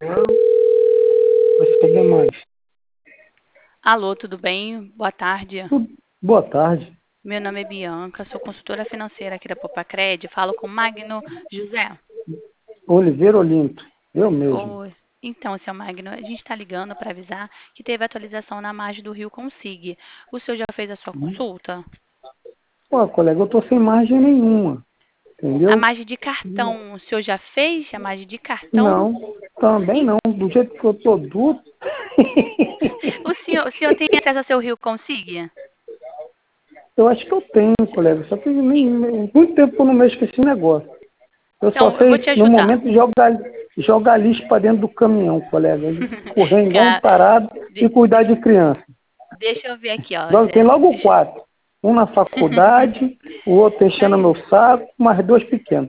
Mas cadê mais? Alô, tudo bem? Boa tarde. Boa tarde. Meu nome é Bianca, sou consultora financeira aqui da Popacred. Falo com Magno José. Oliveira Olinto. Eu mesmo. Oi. Então, seu Magno, a gente está ligando para avisar que teve atualização na margem do Rio Consig. O senhor já fez a sua consulta? Pô, colega, eu tô sem margem nenhuma. A Entendeu? margem de cartão, o senhor já fez a margem de cartão? Não, também não. Do jeito que eu tô duro. O senhor tem acesso ao seu Rio Consig? Eu acho que eu tenho, colega. Só que muito tempo que eu não mexo com esse negócio. Eu só Então, eu vou sei, te no ajudar. momento, jogar lixo para dentro do caminhão, colega. Correr igual um Ca- tarado e de- cuidar de criança. Deixa eu ver aqui, ó. Tem logo quatro. Um na faculdade, o outro enchendo Aí. meu saco, mais dois pequenos.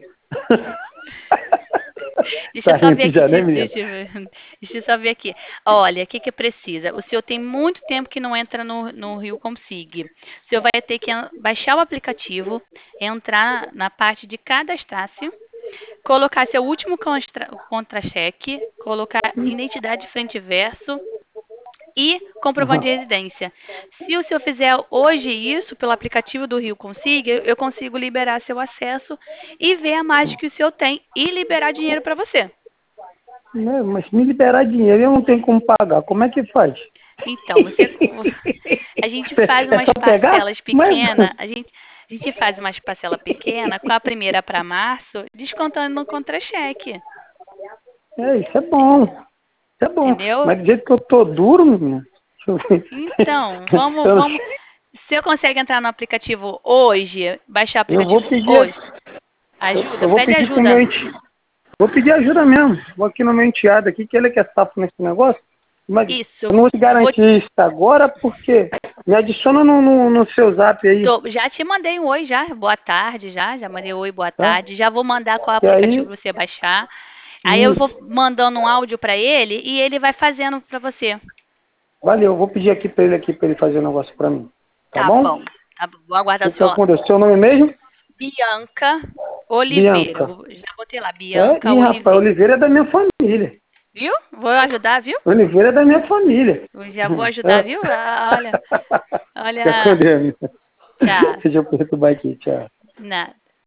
Deixa Tá eu só ver rindo aqui. já, né, menino? Deixa eu só ver aqui. Olha, o que que precisa? O senhor tem muito tempo que não entra no Rio Consig. O senhor vai ter que baixar o aplicativo, entrar na parte de cadastrar-se, colocar seu último contra-cheque, colocar identidade frente e verso e comprovante de Aham. residência. Se o senhor fizer hoje isso pelo aplicativo do Rio Consig, eu consigo liberar seu acesso e ver a margem que o senhor tem e liberar dinheiro para você. Né, mas me liberar dinheiro eu não tenho como pagar. Como é que faz? Então, a gente faz É umas só pegar? parcelas Mas. pequenas, a gente faz umas parcelas pequenas com a primeira para março, descontando no contra-cheque, Isso é bom. Isso é bom. entendeu? Mas do jeito que eu tô duro, menina. Deixa eu ver. Então, vamos, Eu, vamos. Se eu consegue entrar no aplicativo hoje, baixar o eu vou aplicativo pedir. hoje, ajuda, Eu vou pede pedir pro ajuda. meu vou pedir ajuda mesmo. Vou aqui no meu enteado aqui, que ele é que é safo nesse negócio. Mas eu Isso, não vou te vou, garantir isso agora, porque me adiciona no seu zap aí, já te mandei um oi já, boa tarde já mandei oi, boa tá? tarde, já vou mandar qual E aplicativo aí, você baixar. Aí eu vou isso. mandando um áudio para ele e ele vai fazendo para você. Valeu, eu vou pedir aqui pra ele fazer um negócio pra mim. Tá Tá bom? bom, tá bom. Vou aguardar o Fica seu com Deus. Seu nome mesmo? Bianca Oliveira. Bianca. Já botei lá, Bianca Ih, rapaz, Oliveira. Oliveira é da minha família. Viu? Vou ajudar, viu? Oliveira é da minha família. Eu já vou ajudar, viu? Olha, Fica com olha. Deus. Tchau. Deixa eu perturbar aqui, tchau. Nada.